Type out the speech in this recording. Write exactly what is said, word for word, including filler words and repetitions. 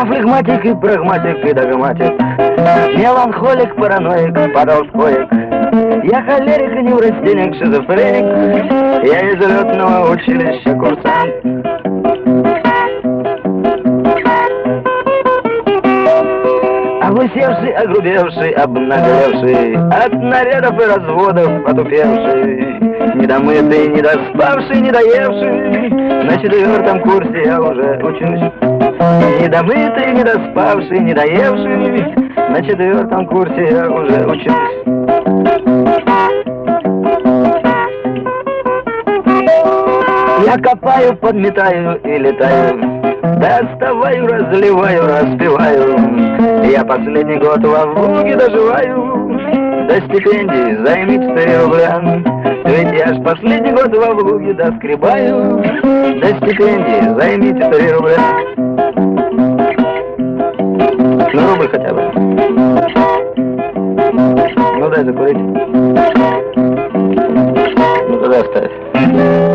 Я флегматик и прагматик и догматик, меланхолик, параноик, подолскоик. Я холерик и неврастенник, шизофреник. Я из летного училища курсант. Облысевший, огрубевший, обнаглевший, от нарядов и разводов отупевший, недомытый, недоспавший, недоевший. На четвертом курсе я уже учусь. Недомытый, недоспавший, недоевший. На четвертом курсе я уже учусь. Я копаю, подметаю и летаю, доставаю, разливаю, распеваю. Я последний год во Волге доживаю, до стипендии займи четыре рубля. Ведь я ж последний год во Волге доскребаю, до стипендии займи четыре рубля. Ну, рубль хотя бы. Ну, дай закурить. Ну, тогда оставь.